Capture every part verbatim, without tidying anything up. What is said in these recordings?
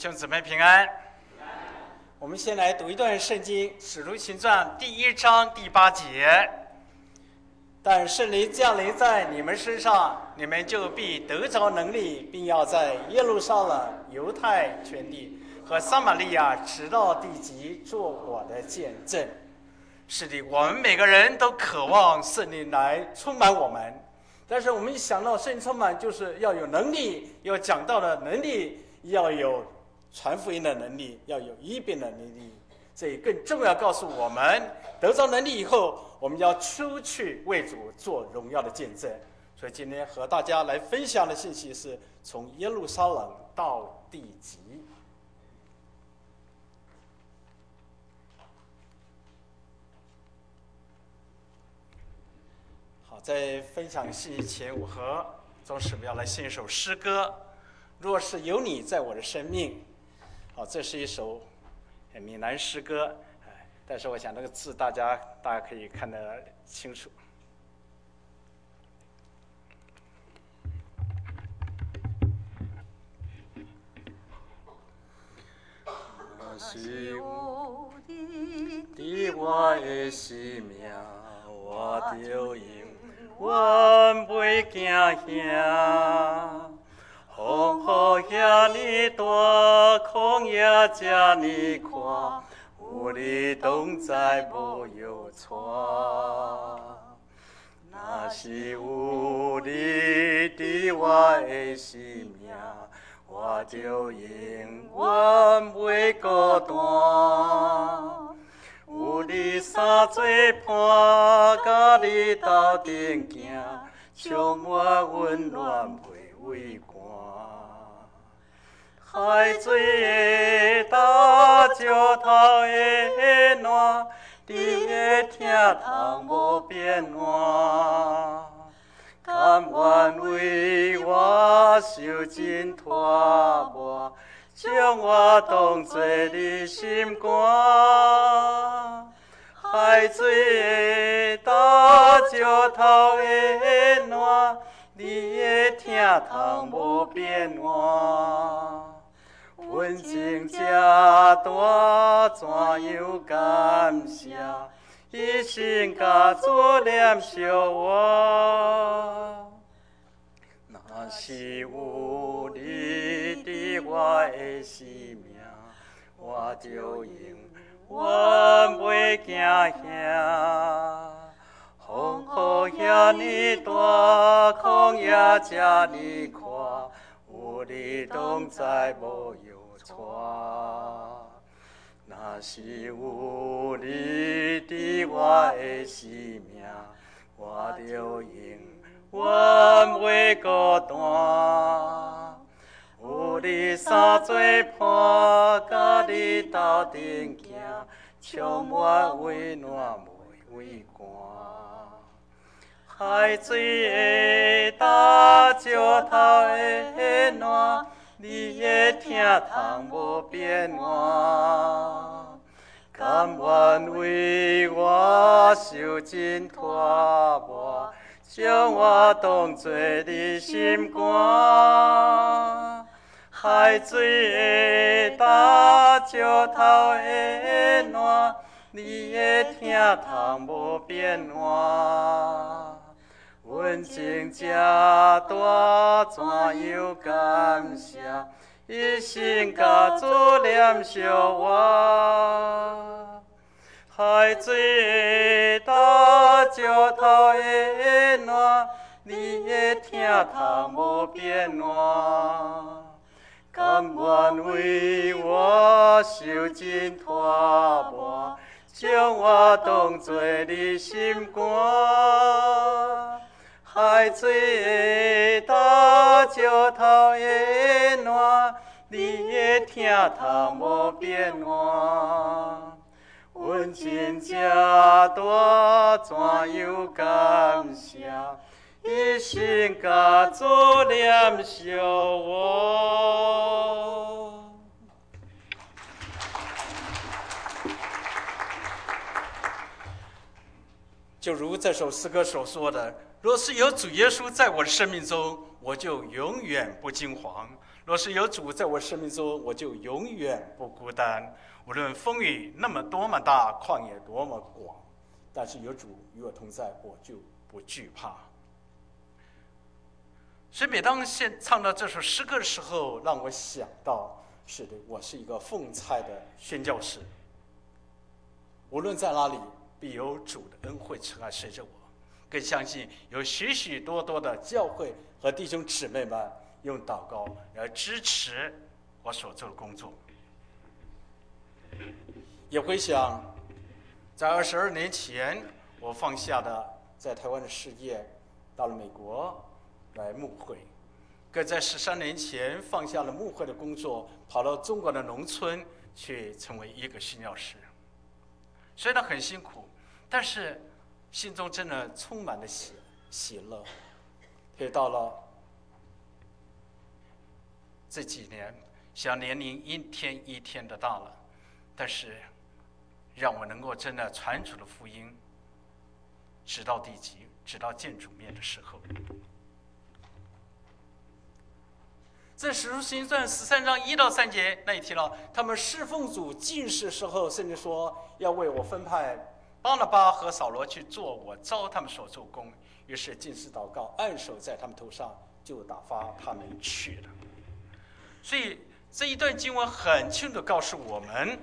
兄姊妹平安。我们先来读一段圣经，《使徒行传》第一章第八节。但圣灵降临在你们身上，你们就必得着能力，并要在耶路撒冷、犹太全地和撒玛利亚直到地极做我的见证。是的，我们每个人都渴望圣灵来充满我们，但是我们一想到圣灵充满，就是要有能力，要讲道的能力，要有传福音的能力，要有医病的能力。所以更重要告诉我们，得着能力以后，我们要出去为主做荣耀的见证。所以今天和大家来分享的信息是从耶路撒冷到地极。好，在分享信息前，我和宗师们要来献一首诗歌。若是有你在我的生命，好，这是一首闽南诗歌，但是我想那个字大家大家可以看得清楚。 若是有你在我的生命，我就永远袂惊吓。风雨遐尼大，旷野遮尼宽，有你同在无忧愁。若是有你在我的生命，我就永远袂孤单。有你三做伴，甲你斗阵行，充满温暖袂畏寒。海水的干，石头的烂，你的疼痛无变换。甘愿为我受尽拖磨，将我当作你心肝。海水的干，石头的烂，你的疼痛无变换。阮情这大，怎样感谢？一生甲主念惜我。若是有你在我的生命，我就永远袂惊吓。风雨遐尼大，旷野遮尼宽，有你同在无忧愁。若是有你在我的生命，我就永远袂孤单。有你三做伴，甲你斗阵行，充满温暖袂畏寒。海水的干，石头的烂，你的疼痛无变换。甘愿为我受尽拖磨，将我当作你心肝。海水的干，石头的烂，你的疼痛无变换。阮情这大，怎样感谢？一生甲主念惜我。海水的干，石头的烂，你的疼痛无变换。甘愿为我受尽拖磨，将我当作你心肝。海水的干，石头的烂，你的疼痛无变换。阮情这大，怎样感谢？一生甲主念惜我。 就如这首诗歌所说的，若是有主耶稣在我的生命中，我就永远不惊惶。 若是有主在我生命中，我就永远不孤单。无论风雨那么多么大，旷野多么广，但是有主与我同在，我就不惧怕。所以每当现唱到这首诗歌的时候，让我想到，是的，我是一个奉差的宣教士。无论在哪里，必有主的恩惠慈爱随着我。更相信有许许多多的教会和弟兄姊妹们用祷告来支持我所做的工作。也会想，在二十二年前，我放下的在台湾的事业，到了美国来牧会；更在十三年前放下了牧会的工作，跑到中国的农村去成为一个宣教士。虽然很辛苦，但是心中真的充满了喜喜乐。可以到了这几年，像年龄一天一天的大了，但是让我能够真的传主的福音，直到地极，直到见主面的时候。在使徒行传十三章一到三节那里提到，他们侍奉主进士时候，甚至说要为我分派巴拿巴和扫罗去做我召他们所做工。于是进士祷告，按手在他们头上，就打发他们去了。所以这一段经文很清楚地告诉我们，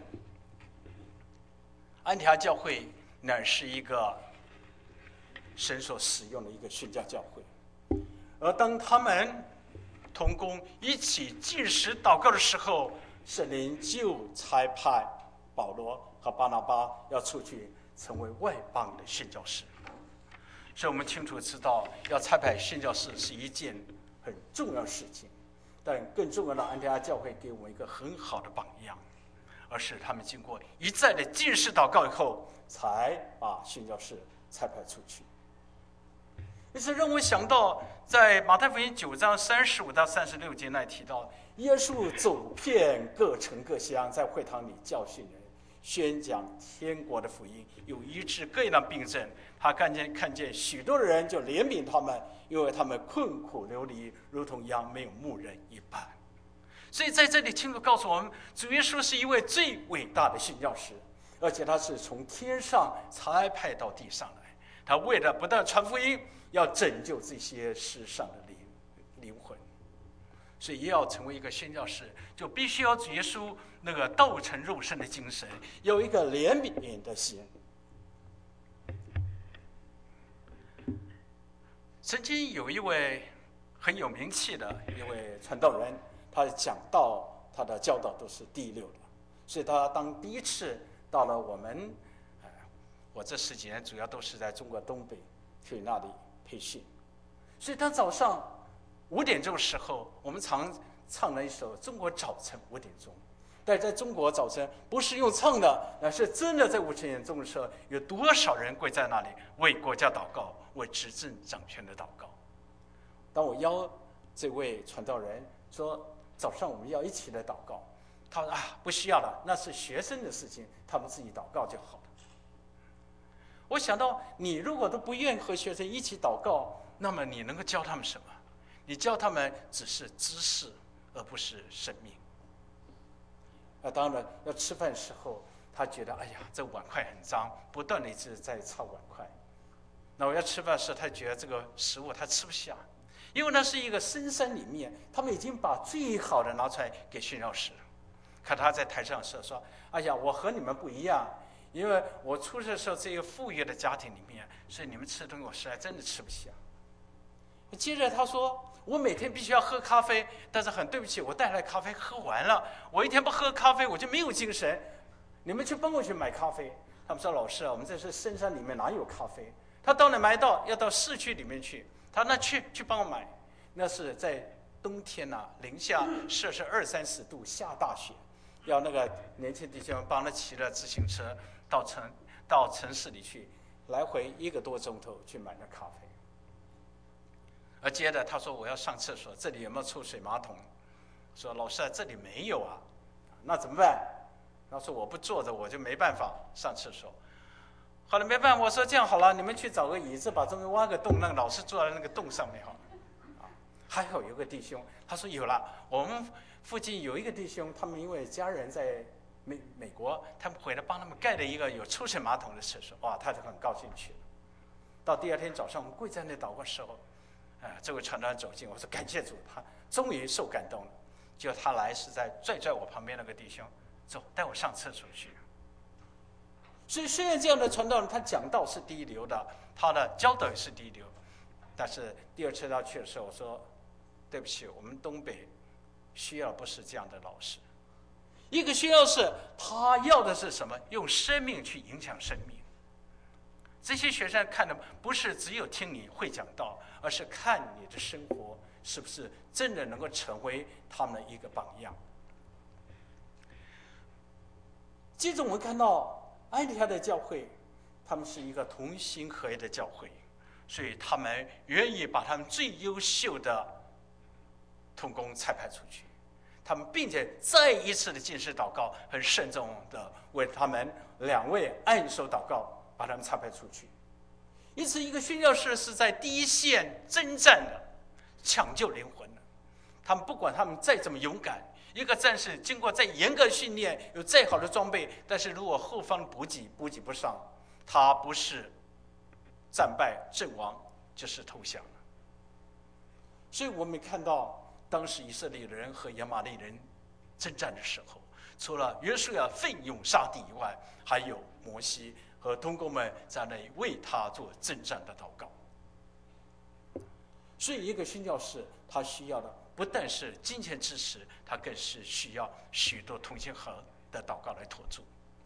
安提阿教会乃是一个神所使用的一个宣教教会。而当他们同工一起进食祷告的时候，圣灵就差派保罗和巴拿巴要出去成为外邦的宣教士。所以我们清楚知道，要差派宣教士是一件很重要的事情。但更重要的，安提阿教会给我们一个很好的榜样，而是他们经过一再的进食祷告以后，才把宣教士差派出去。于是让我想到，在马太福音九章三十五到三十六节那里提到，耶稣走遍各城各乡，在会堂里教训人，宣讲天国的福音，有医治各样的病症。他看见看见许多的人，就怜悯他们，因为他们困苦流离，如同羊没有牧人一般。所以在这里清楚告诉我们，主耶稣是一位最伟大的宣教士，而且他是从天上差派到地上来。他为了不但传福音，要拯救这些世上的灵灵魂，所以要成为一个宣教士，就必须要主耶稣那个道成肉身的精神，有一个怜悯的心。曾经有一位很有名气的一位传道人，他讲道，他的教导都是第六的，所以他当第一次到了我们，呃，我这十几年主要都是在中国东北去那里培训，所以他早上五点钟的时候，我们常唱了一首《中国早晨五点钟》，但在中国早晨不是用唱的，而是真的在五点钟的时候，有多少人跪在那里为国家祷告，为执政掌权的祷告。当我邀这位传道人说早上我们要一起来祷告，他说啊，不需要了，那是学生的事情，他们自己祷告就好了。我想到，你如果都不愿和学生一起祷告，那么你能够教他们什么？你教他们只是知识，而不是生命。啊，当然要吃饭的时候，他觉得哎呀，这碗筷很脏，不断的一直在擦碗筷。那我要吃饭时，他觉得这个食物他吃不下，因为那是一个深山里面，他们已经把最好的拿出来给宣教士。可他在台上说说，哎呀，我和你们不一样，因为我出生的时候这个富裕的家庭里面，所以你们吃的东西我实在真的吃不下。接着他说，我每天必须要喝咖啡，但是很对不起，我带来咖啡喝完了，我一天不喝咖啡我就没有精神，你们去帮我去买咖啡。他们说，老师啊，我们这是深山里面哪有咖啡？他到那买到要到市区里面去，他那去去帮我买，那是在冬天啊，零下摄氏二三十度，下大雪，要那个年轻弟兄帮他骑了自行车到城到城市里去，来回一个多钟头去买那咖啡。而接着他说，我要上厕所，这里有没有抽水马桶？说老师啊，这里没有啊，那怎么办？他说我不坐着我就没办法上厕所。后来没办法，我说这样好了，你们去找个椅子，把中间挖个洞，让老师坐在那个洞上面好了。啊， 还好有个弟兄，他说有了，我们附近有一个弟兄，他们因为家人在美美国，他们回来帮他们盖了一个有抽水马桶的厕所，哇，他就很高兴去了。到第二天早上，我们跪在那祷告的时候，啊、呃，这位传道人走近，我说感谢主，他终于受感动了。结果他来是在拽拽我旁边那个弟兄，走，带我上厕所去。所以虽然这样的传道人，他讲道是第一流的，他的教导也是第一流，但是第二次他去的时候，我说对不起，我们东北需要不是这样的老师。一个宣教士，他要的是什么？用生命去影响生命。这些学生看的不是只有听你会讲道，而是看你的生活是不是真的能够成为他们的一个榜样。接着我们看到安提阿的教会，他们是一个同心合一的教会，所以他们愿意把他们最优秀的同工差派出去。他们并且再一次的进食祷告，很慎重的为他们两位按手祷告，把他们差派出去。因此，一个宣教士是在第一线征战的，抢救灵魂的。他们不管他们再怎么勇敢，一个战士经过再严格训练，有再好的装备，但是如果后方补给补给不上，他不是战败阵亡，就是投降了。所以我们看到当时以色列人和亚玛力人征战的时候，除了约书亚奋勇杀敌以外，还有摩西和同工们在那里为他做征战的祷告。所以一个宣教士他需要的不但是金钱支持，他更是需要许多同心合的祷告来托住。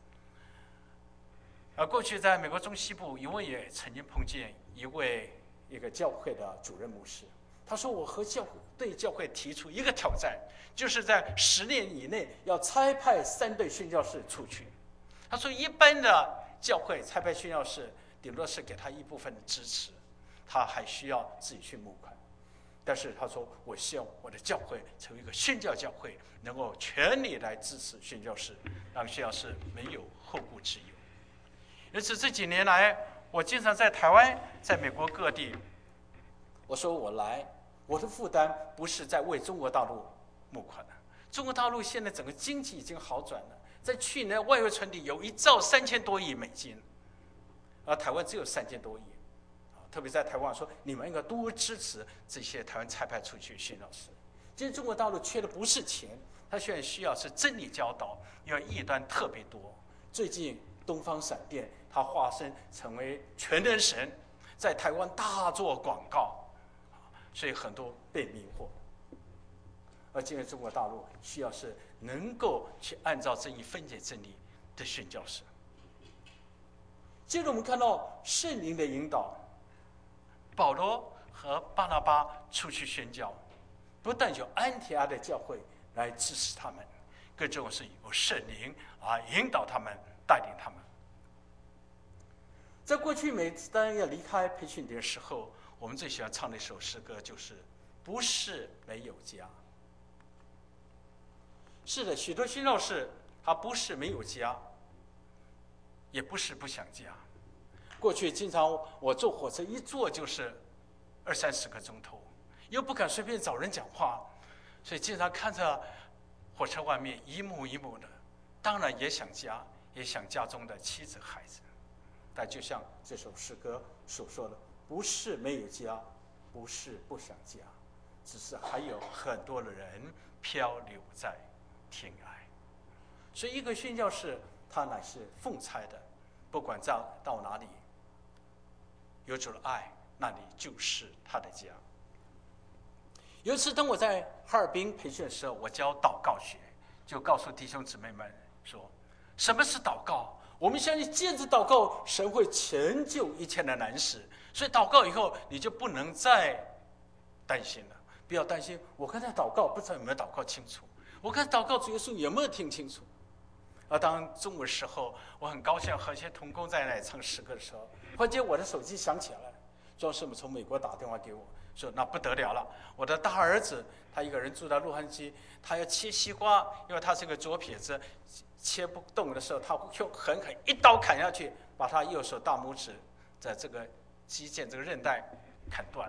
而过去在美国中西部，我也曾经碰见一位一个教会的主任牧师，他说我和教会对教会提出一个挑战，就是在十年以内要差派三队宣教士出去。他说一般的教会差派宣教士顶多是给他一部分的支持，他还需要自己去募款。但是他说我希望我的教会成为一个宣教教会，能够全力来支持宣教士，让宣教士没有后顾之忧。因此这几年来，我经常在台湾，在美国各地，我说我来，我的负担不是在为中国大陆募款的。中国大陆现在整个经济已经好转了，在去年外汇存底有一兆三千多亿美金，而台湾只有三千多亿。特别在台湾说，你们应该多支持这些台湾差派出去宣教士。今天中国大陆缺的不是钱，他现在需要是真理教导，因为异端特别多。最近东方闪电他化身成为全能神，在台湾大做广告，所以很多被迷惑。而今天中国大陆需要是能够去按照真理分解真理的宣教士。接着我们看到圣灵的引导，保罗和巴拿巴出去宣教，不但有安提阿的教会来支持他们，更重要是有圣灵啊引导他们，带领他们。在过去每次当要离开培训营的时候，我们最喜欢唱的一首诗歌就是不是没有家。是的，许多宣教士他不是没有家，也不是不想家。过去经常我坐火车一坐就是二三十个钟头，又不敢随便找人讲话，所以经常看着火车外面一幕一幕的，当然也想家，也想家中的妻子孩子。但就像这首诗歌所说的，不是没有家，不是不想家，只是还有很多的人漂流在天涯。所以一个宣教士他乃是奉差的，不管到到哪里，有主的爱，那里就是他的家。有一次当我在哈尔滨培训的时候，我教祷告学，就告诉弟兄姊妹们说，什么是祷告？我们相信借着祷告，神会成就一切的难事。所以祷告以后，你就不能再担心了。不要担心，我刚才祷告不知道有没有祷告清楚，我刚才祷告主耶稣有没有听清楚。而当中午时候，我很高兴和一些同工在那里唱诗歌的时候，忽然间我的手机响起来了，庄师母从美国打电话给我说，那不得了了，我的大儿子他一个人住在洛杉矶，他要切西瓜，因为他是个左撇子，切不动的时候，他就狠狠一刀砍下去，把他右手大拇指的这个肌腱这个韧带砍断了。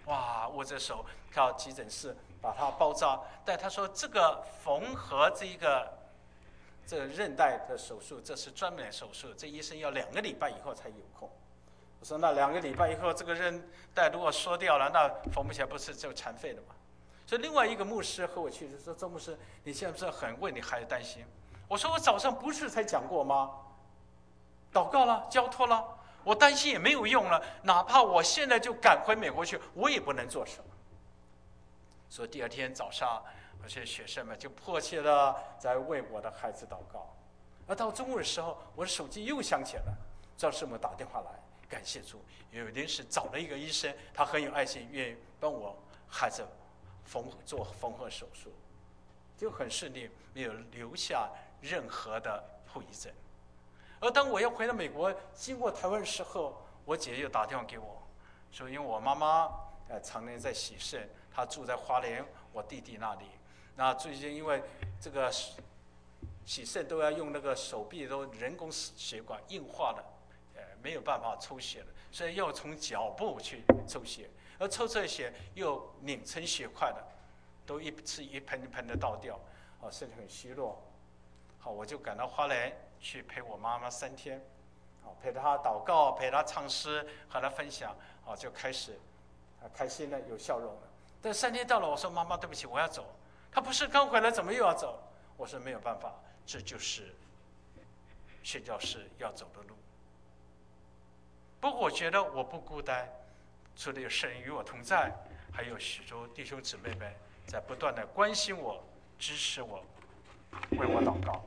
哇，握着手到急诊室把他包扎。但他说这个缝合这一个这个韧带的手术，这是专门的手术，这医生要两个礼拜以后才有空。我说那两个礼拜以后，这个韧带如果缩掉了，那缝不起来，不是就残废了吗？所以另外一个牧师和我去说：“周牧师，你现在不是很为你孩子担心？”我说：“我早上不是才讲过吗？祷告了，交托了，我担心也没有用了。哪怕我现在就赶回美国去，我也不能做什么。”所以第二天早上，有些学生们就迫切的在为我的孩子祷告。而到中午的时候，我的手机又响起了，赵师母打电话来，感谢主，有临时找了一个医生，他很有爱心，愿意帮我孩子缝做缝合手术，就很顺利，没有留下任何的后遗症。而当我要回到美国，经过台湾的时候，我姐又打电话给我，说因为我妈妈呃常年在洗肾，她住在花莲我弟弟那里。那最近因为这个洗肾都要用那个手臂都人工血管硬化了，呃没有办法抽血了，所以要从脚部去抽血。而抽这血又拧成血块的，都一次一盆一盆的倒掉，啊，身体很虚弱。好，我就赶到花莲去陪我妈妈三天，好，陪她祷告，陪她唱诗，和她分享，好，就开始，啊，开心了，有笑容了。但三天到了，我说妈妈，对不起，我要走。她不是刚回来，怎么又要走？我说没有办法，这就是宣教士要走的路。不过我觉得我不孤单。除了有神与我同在，还有许多弟兄姊妹们在不断的关心我、支持我、为我祷告。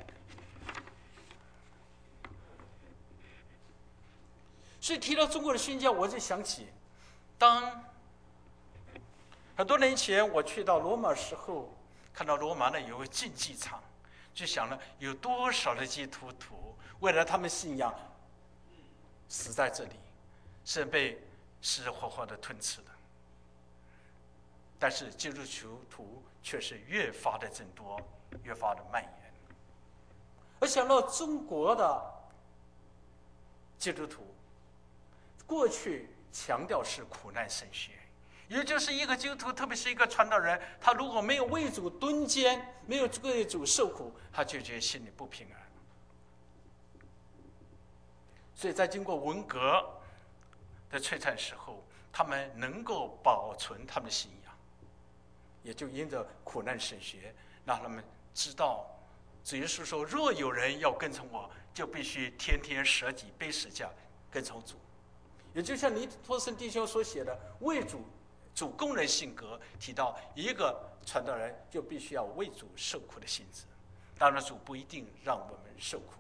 所以提到中国的宣教，我就想起，当很多年前我去到罗马时候，看到罗马呢有个竞技场，就想了有多少的基督徒为了他们信仰死在这里，是被死活活的吞吃的。但是基督徒却是越发的增多，越发的蔓延。而想到中国的基督徒，过去强调是苦难神学，也就是一个基督徒，特别是一个传道人，他如果没有为主蹲监，没有为主受苦，他就觉得心里不平安。所以在经过文革的摧残时候，他们能够保存他们的信仰，也就因着苦难神学，让他们知道主耶稣说：“若有人要跟从我，就必须天天舍己背十架跟从主。”也就像尼托森弟兄所写的为主主工人性格，提到一个传道人就必须要为主受苦的性质。当然，主不一定让我们受苦。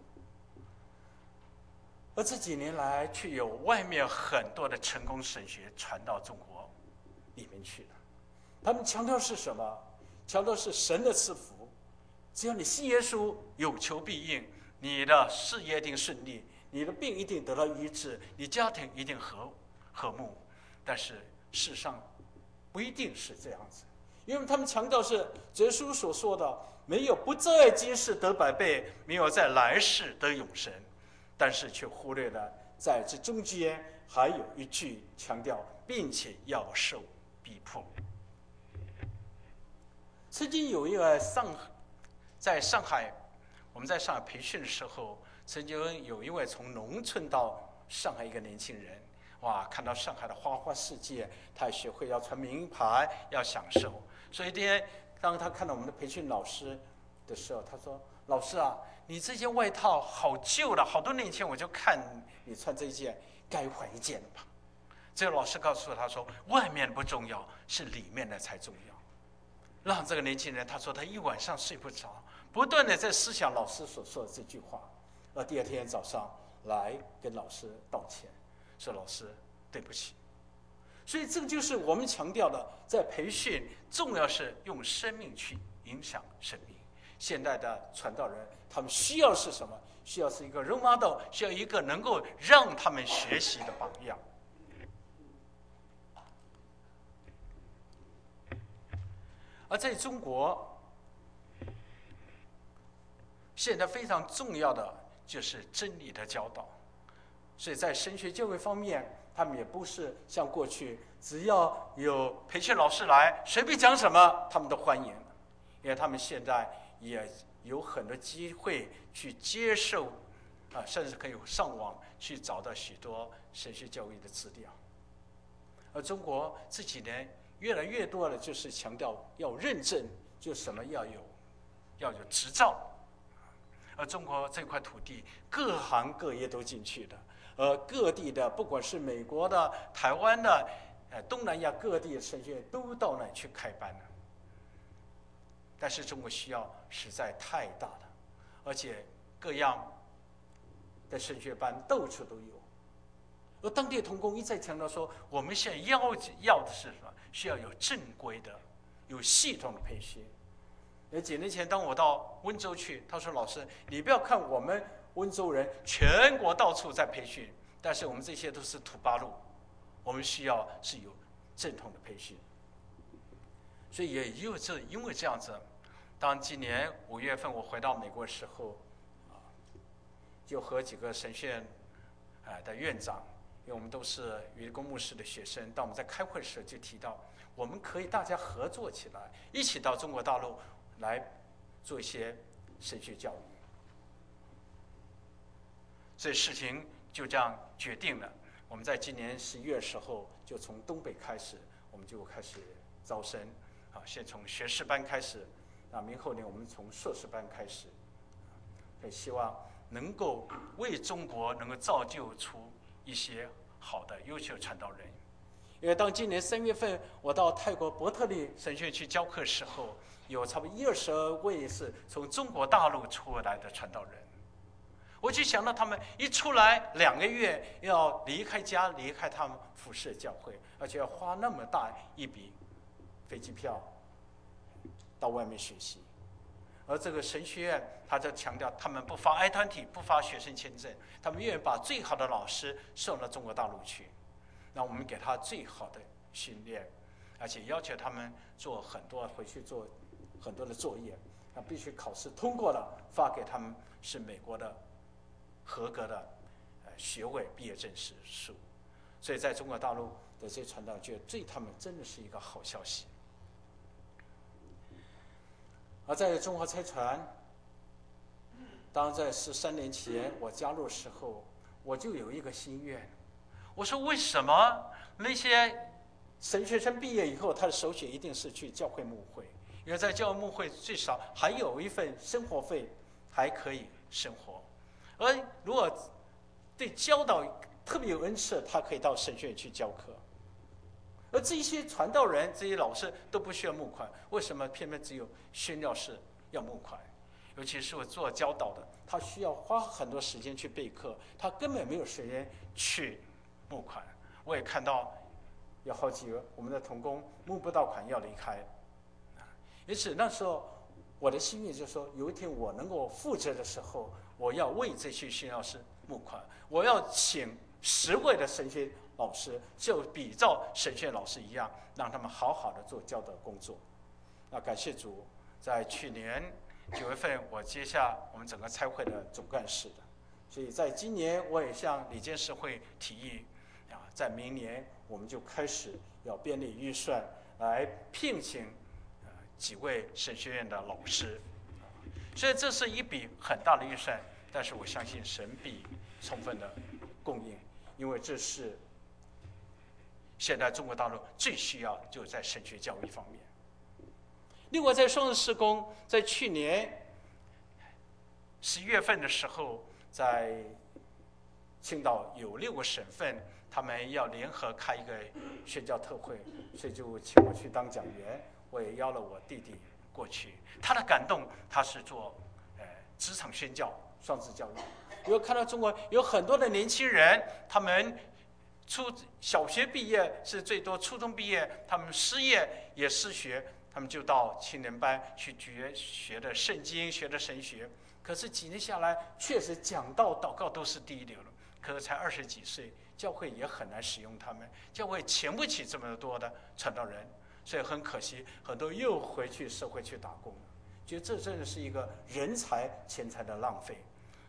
而这几年来，却有外面很多的成功神学传到中国里面去了。他们强调是什么？强调是神的赐福，只要你信耶稣，有求必应，你的事业一定顺利，你的病一定得到医治，你家庭一定和和睦。但是事实上不一定是这样子，因为他们强调是耶稣所说的，没有不在今世得百倍，没有在来世得永生。但是却忽略了在这中间还有一句强调，并且要受逼迫。曾经有一个上在上海，我们在上海培训的时候，曾经有一位从农村到上海一个年轻人，哇，看到上海的花花世界，他也学会要穿名牌，要享受。所以一天，当他看到我们的培训老师的时候，他说：“老师啊，你这件外套好旧了，好多年前我就看你穿这一件，该换一件了吧？”这个老师告诉他说：“外面不重要，是里面的才重要。”让这个年轻人他说他一晚上睡不着，不断的在思想老师所说的这句话。而第二天早上来跟老师道歉，说老师对不起。所以这个就是我们强调的，在培训重要是用生命去影响生命。现代的传道人，他们需要是什么？需要是一个 role model， 需要一个能够让他们学习的榜样。而在中国，现在非常重要的就是真理的教导。 所以在神学教育方面，他们也不是像过去只要有培训老师来，随便讲什么他们都欢迎，因为他们现在也有很多机会去接受，啊，甚至可以上网去找到许多神学教育的资料。而中国这几年越来越多的就是强调要认证，就什么要有要有执照。而中国这块土地，各行各业都进去的，而各地的，不管是美国的、台湾的、呃东南亚各地的神学院都到那去开班了。但是中国需要实在太大了，而且各样的神学班到处都有。而当地同工一再强调说，我们现在要要的是什么？需要有正规的、有系统的培训。而几年前，当我到温州去，他说：“老师，你不要看我们温州人全国到处在培训，但是我们这些都是土八路，我们需要是有正统的培训。”所以也有这因为这样子，当今年五月份我回到美国的时候，啊，就和几个神学院啊的院长，因为我们都是渔工牧师的学生，当我们在开会的时候就提到，我们可以大家合作起来，一起到中国大陆来做一些神学教育。所以事情就这样决定了。我们在今年十一月的时候，就从东北开始，我们就开始招生，啊，先从学士班开始，那明后年我们从硕士班开始，所以希望能够为中国能够造就出一些好的优秀传道人。因为当今年三月份我到泰国伯特利神学院去教课的时候，有差不多一二十位是从中国大陆出来的传道人。我就想到他们一出来两个月要离开家，离开他们服侍教会，而且要花那么大一笔飞机票到外面学习。而这个神学院他就强调，他们不发 I 团体，不发学生签证，他们愿意把最好的老师送到中国大陆去。那我们给他最好的训练，而且要求他们做很多回去做很多的作业，那必须考试通过了，发给他们是美国的合格的呃学位毕业证书。所以在中国大陆的这些传道觉得对他们真的是一个好消息。而在中华差传，当在十三年前我加入的时候，我就有一个心愿，我说为什么那些神学生毕业以后，他的首选一定是去教会牧会，因为在教会牧会最少还有一份生活费，还可以生活。而如果对教导特别有恩赐，他可以到神学院去教课。而这些传道人、这些老师都不需要募款，为什么偏偏只有宣教士要募款？尤其是我做教导的，他需要花很多时间去备课，他根本没有时间去募款。我也看到有好几个我们的同工募不到款要离开，因此那时候我的心愿就是说，有一天我能够负责的时候，我要为这些宣教士募款，我要请十位的神学老师，就比照神学老师一样，让他们好好的做教导工作。那感谢主，在去年九月份，我接下我们整个差会的总干事的，所以在今年我也向理监事会提议，啊，在明年我们就开始要编列预算来聘请呃几位神学院的老师，所以这是一笔很大的预算，但是我相信神必充分的供应，因为这是现在中国大陆最需要的，就是在神学教育方面。另外，在双日事工，在去年十一月份的时候，在青岛有六个省份，他们要联合开一个宣教特会，所以就请我去当讲员。我也邀了我弟弟过去，他的感动，他是做呃职场宣教、双职教育。因为看到中国有很多的年轻人，他们初小学毕业是最多，初中毕业他们失业也失学，他们就到青年班去学学的圣经，学的神学。可是几年下来，确实讲道、祷告都是第一流了。可是才二十几岁，教会也很难使用他们，教会请不起这么多的传道人，所以很可惜，很多又回去社会去打工了。觉得这真的是一个人才钱财的浪费。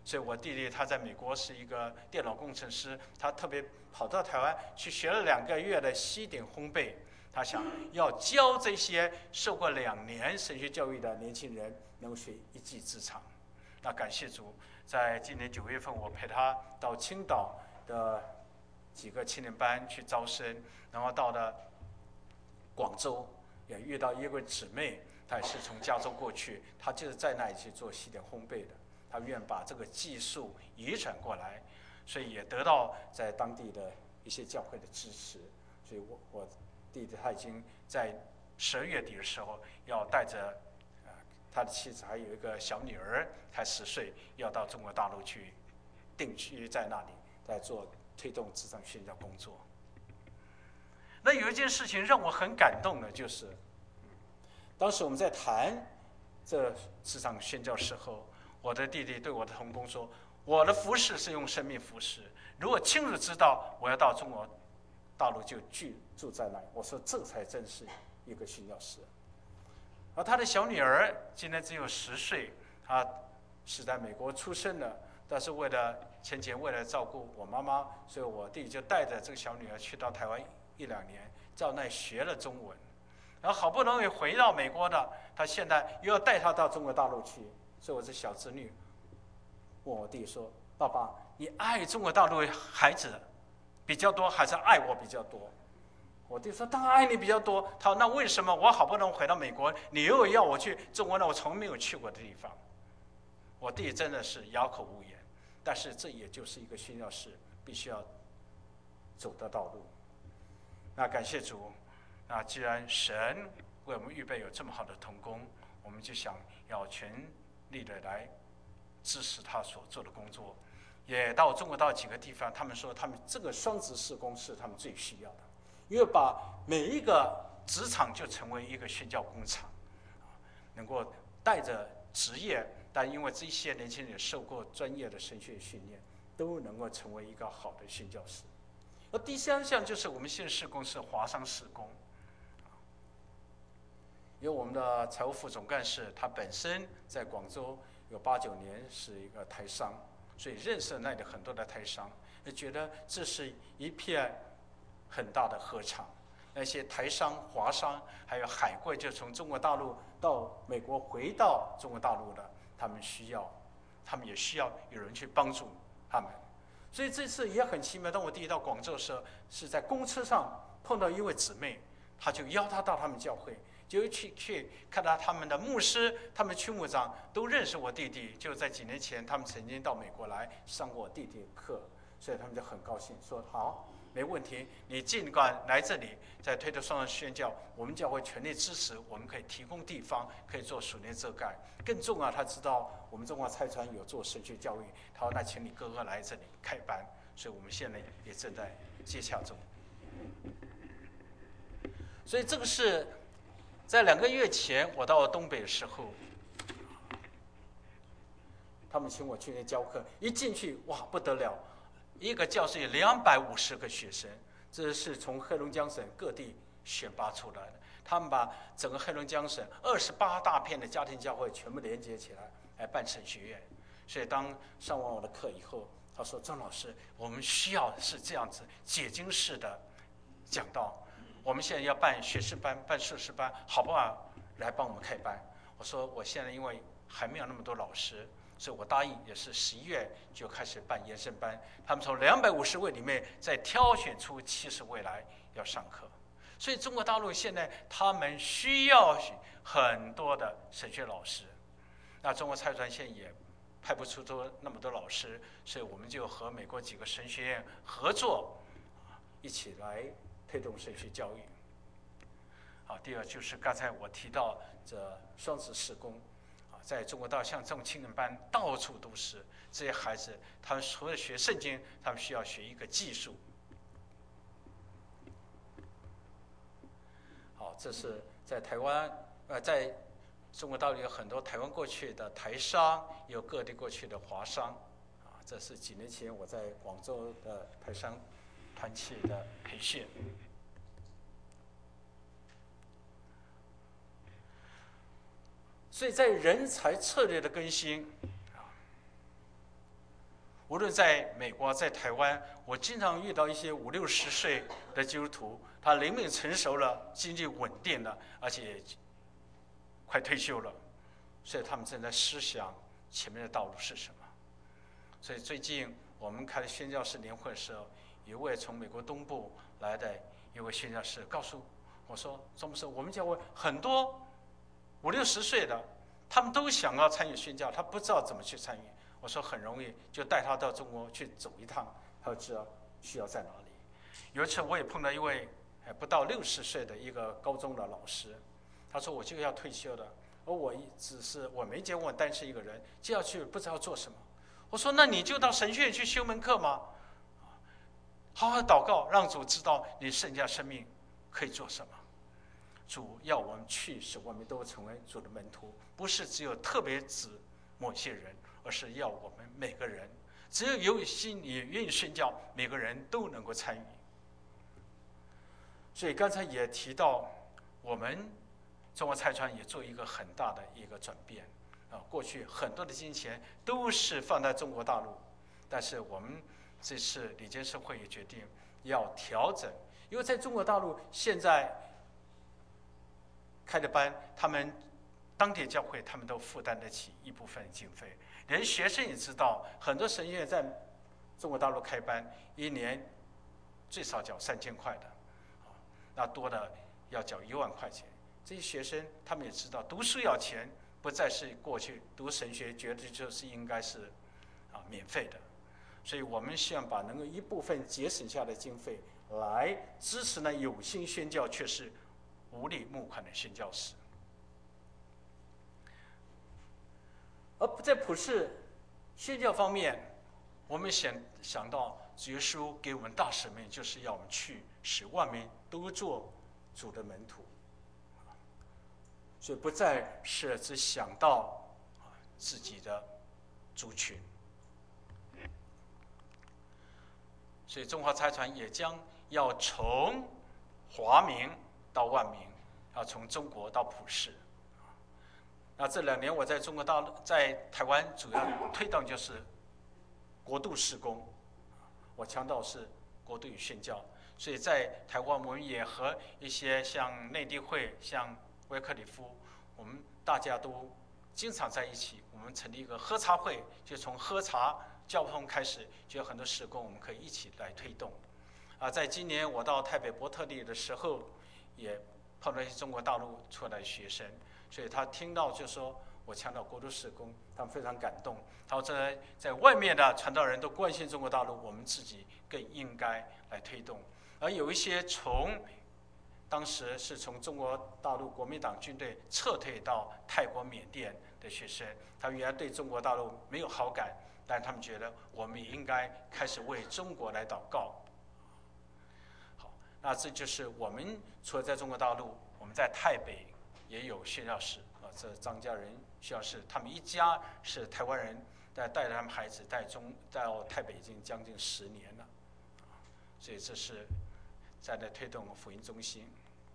所以我弟弟他在美国是一个电脑工程师，他特别跑到台湾去学了两个月的西点烘焙，他想要教这些受过两年神学教育的年轻人能学一技之长。那感谢主，在今年九月份，我陪他到青岛的几个青年班去招生，然后到了广州，也遇到一位姊妹，她也是从加州过去，她就是在那里去做西点烘焙的，她愿把这个技术遗传过来，所以也得到在当地的一些教会的支持。所以我我弟弟他已经在十二月底的时候要带着呃他的妻子还有一个小女儿，才十岁，要到中国大陆去定居在那里，在做推动职场宣教工作。那有一件事情让我很感动的，就是当时我们在谈这职场宣教时候，我的弟弟对我的同工说，我的服事是用生命服事，如果清楚知道我要到中国大陆就居住在那里。我说这才真是一个宣教士。而他的小女儿今年只有十岁，她是在美国出生的，但是为了前前为了照顾我妈妈，所以我弟就带着这个小女儿去到台湾一两年，在那学了中文，然后好不容易回到美国的，他现在又要带她到中国大陆去，所以我这小侄女问我弟说：“爸爸，你爱中国大陆孩子比较多，还是爱我比较多？”我弟说：“当然爱你比较多。”他说：“那为什么我好不容易回到美国，你又要我去中国那我从没有去过的地方？”我弟真的是哑口无言。但是这也就是一个宣教士必须要走的道路。那感谢主，那既然神为我们预备有这么好的同工，我们就想要全力的来支持他所做的工作。也到中国到几个地方，他们说他们这个双职事工是他们最需要的，因为把每一个职场就成为一个宣教工厂，能够带着职业，但因为这些年轻人受过专业的神学训练，都能够成为一个好的宣教士。而第三项就是我们现在事工是华商事工，因为我们的财务副总干事他本身在广州有八九年是一个台商，所以认识那里很多的台商，也觉得这是一片很大的禾场。那些台商、华商还有海归，就从中国大陆到美国回到中国大陆的，他们需要，他们也需要有人去帮助他们。所以这次也很奇妙，当我弟弟到广州的时候，是在公车上碰到一位姊妹，他就邀他到他们教会，就去去看到他们的牧师、他们区牧长都认识我弟弟，就在几年前他们曾经到美国来上过我弟弟的课，所以他们就很高兴，说好，没问题，你尽管来这里，在推动双人宣教，我们教会全力支持，我们可以提供地方，可以做属灵遮盖。更重要，他知道我们中华财团有做神学教育，他说那请你哥哥来这里开班，所以我们现在也正在接洽中。所以这个是在两个月前我到东北的时候，他们请我去那教课，一进去哇不得了，一个教室有两百五十个学生，这是从黑龙江省各地选拔出来的。他们把整个黑龙江省二十八大片的家庭教会全部连接起来，来办神学院。所以当上完我的课以后，他说：“张老师，我们需要是这样子解经式的讲道。我们现在要办学士班、办硕士班，好不好？来帮我们开班。”我说：“我现在因为还没有那么多老师。”所以我答应，也是十一月就开始办延伸班。他们从两百五十位里面再挑选出七十位来要上课。所以中国大陆现在他们需要很多的神学老师。那中国财团现在也派不出多那么多老师，所以我们就和美国几个神学院合作，一起来推动神学教育。好，第二就是刚才我提到这双职事工。在中国大陆，像这种青年班到处都是这些孩子，他们除了学圣经，他们需要学一个技术。好，这是在台湾，呃，在中国大陆有很多台湾过去的台商，有各地过去的华商，啊，这是几年前我在广州的台商团契的培训。所以在人才策略的更新， 无论在美国，在台湾，我经常遇到一些五六十岁的基督徒，他灵命成熟了，经济稳定了，而且快退休了，所以他们正在思想前面的道路是什么。所以最近我们开宣教士年会的时候，有一位从美国东部来的一位宣教士告诉我说：“钟牧师，我们教会很多五六十岁的，他们都想要参与宣教，他不知道怎么去参与。”我说很容易，就带他到中国去走一趟，他就知道需要在哪里。有一次我也碰到一位不到六十岁的一个高中的老师，他说我就要退休了，而我只是我没结婚，单身一个人，就要去不知道做什么。我说那你就到神学院去修门课吗？好好祷告，让主知道你剩下生命可以做什么。主要我们去，使我们都成为主的门徒，不是只有特别指某些人，而是要我们每个人，只要有心也愿意宣教，每个人都能够参与。所以刚才也提到，我们中国财团也做一个很大的一个转变啊。过去很多的金钱都是放在中国大陆，但是我们这次理监事会也决定要调整，因为在中国大陆现在开的班，他们当地教会他们都负担得起一部分经费，连学生也知道，很多神学院在中国大陆开班，一年最少缴三千块的，那多的要缴一万块钱。这些学生他们也知道，读书要钱，不再是过去读神学觉得就是应该是啊免费的，所以我们希望把能够一部分节省下的经费来支持呢有心宣教却是无力募款的宣教士。而在普世宣教方面，我们想想到主耶稣给我们大使命，就是要我们去使万民都做主的门徒，所以不再是只想到自己的族群。所以中华财团也将要从华民到万民，要从中国到普世。那这两年我在中国大陆，在台湾主要推动就是国度事工，我强调是国度与宣教。所以在台湾，我们也和一些像内地会、像威克里夫，我们大家都经常在一起。我们成立一个喝茶会，就从喝茶交通开始，就有很多事工我们可以一起来推动。啊，在今年我到台北伯特利的时候，也碰到一些中国大陆出来的学生，所以他听到就说我强调国度事工，他们非常感动。他说在在外面的传道人都关心中国大陆，我们自己更应该来推动。而有一些从当时是从中国大陆国民党军队撤退到泰国、缅甸的学生，他们原来对中国大陆没有好感，但他们觉得我们也应该开始为中国来祷告。好，那这就是我们除了在中国大陆，我们在台北也有宣教士啊，这张家人宣教士，他们一家是台湾人，带带着他们孩子带中到台北已经将近十年了，所以这是在那推动福音中心。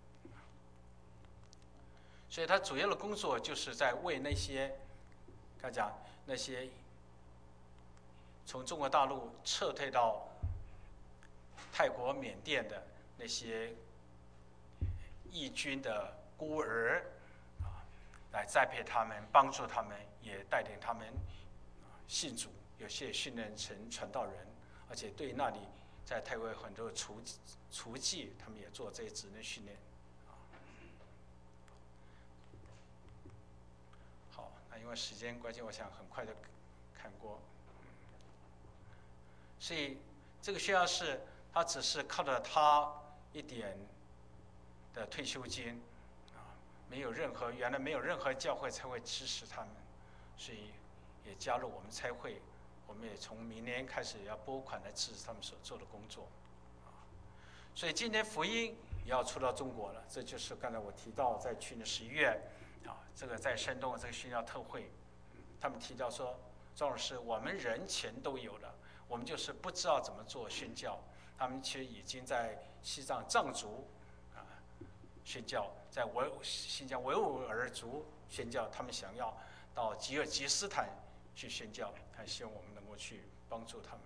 所以他主要的工作就是在为那些，他讲那些从中国大陆撤退到泰国、缅甸的那些义军的孤儿啊，来栽培他们，帮助他们，也带领他们信主，有些训练成传道人，而且对那里在泰国有很多厨厨技，他们也做这些职能训练。好，那因为时间关系，我想很快的看过。所以这个宣教士他只是靠着他一点的退休金啊，没有任何原来没有任何教会才会支持他们，所以也加入我们差会。我们也从明年开始要拨款来支持他们所做的工作，所以今年福音也要出到中国了。这就是刚才我提到，在去年十一月，啊，这个在山东这个宣教特会，他们提到说，庄老师，我们人钱都有了，我们就是不知道怎么做宣教。他们其实已经在西藏藏族啊宣教，在维新疆维吾尔族宣教，他们想要到吉尔吉斯坦去宣教，还希望我们能够去帮助他们。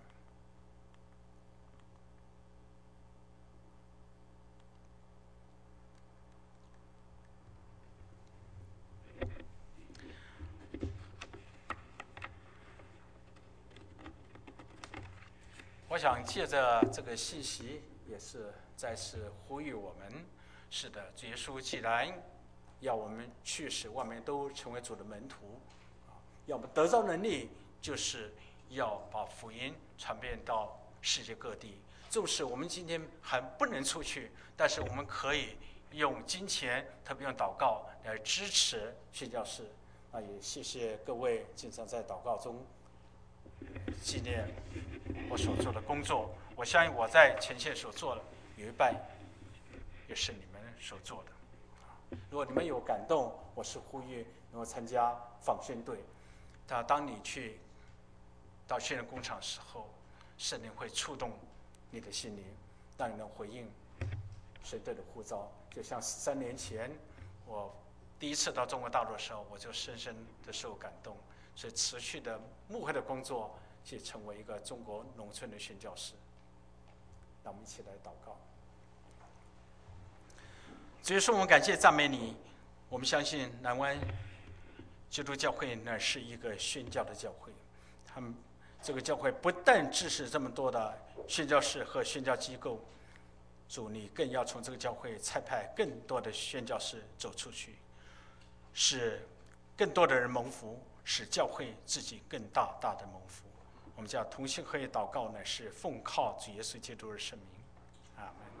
我想借着这个信息，也是再次呼吁我们：是的，主耶稣既然要我们去使万民都成为主的门徒，要我们得着能力，就是要把福音传遍到世界各地。纵使我们今天还不能出去，但是我们可以用金钱，特别用祷告来支持宣教士。那也谢谢各位经常在祷告中纪念我所做的工作。我相信我在前线所做的有一半也是你们所做的。如果你们有感动，我是呼吁能够参加访宣队。但当你去到宣教工厂时候，圣灵会触动你的心灵，让你能回应神对的呼召。就像十三年前我第一次到中国大陆的时候，我就深深的受感动。所以持续的牧会的工作，去成为一个中国农村的宣教士。让我们一起来祷告。主耶稣，我们感谢赞美你。我们相信南湾基督教会乃是一个宣教的教会，他们这个教会不但支持这么多的宣教士和宣教机构，主你更要从这个教会差派更多的宣教士走出去，使更多的人蒙福，使教会自己更大大的蒙福。我们叫同心合意祷告呢，是奉靠主耶稣基督的圣名，阿门。